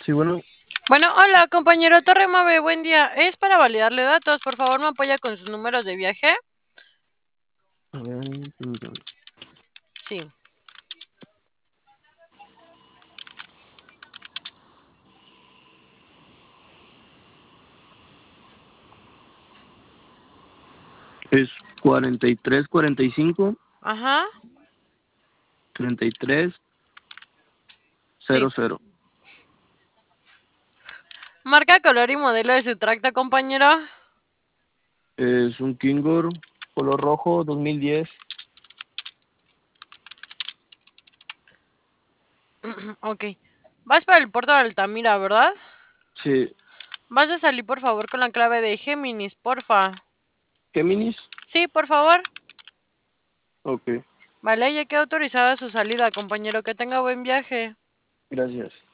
Sí, bueno, Bueno, hola, compañero Torre Mave, buen día. Es para validarle datos. Por favor, me apoya con sus números de viaje. a ver, permítame. Sí. Es 43, 45, Ajá. 33, Sí. 00. Marca, color y modelo de su tracto, compañero. Es un Kingor color rojo 2010. Ok. Vas para el puerto de Altamira, ¿verdad? Sí, Vas a salir, por favor, con la clave de Géminis, porfa. Géminis. Sí, por favor. Ok, Vale, ya queda autorizada su salida, compañero. Que tenga buen viaje. gracias.